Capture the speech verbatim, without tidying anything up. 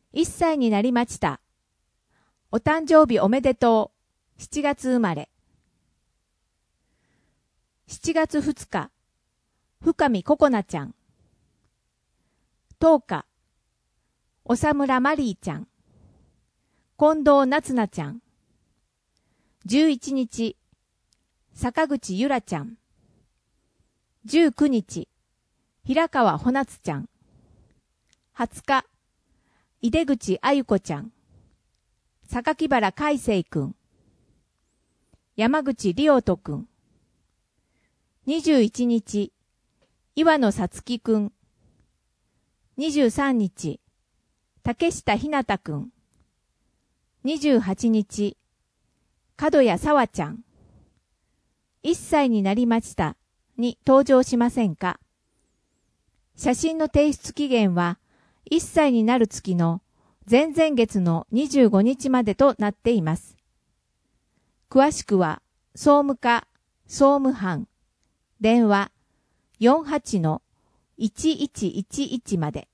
いっさいになりました。お誕生日おめでとう。しちがつ生まれ。しちがつふつか、深見ここなちゃん。とおか、おさむらまりーちゃん。近藤なつなちゃん。じゅういちにち、坂口ゆらちゃん。じゅうくにち、平川ほなつちゃん。はつか、井出口あゆこちゃん。榊原海星くん。山口りおとくん。にじゅういちにち、岩野さつきくん。にじゅうさんにち、竹下ひなたくん。にじゅうはちにち、角谷さわちゃん。いっさいになりましたに登場しませんか？写真の提出期限はいっさいになる月の前々月のにじゅうごにちまでとなっています。詳しくは総務課総務班電話 よんはちのいちいちいちいち まで。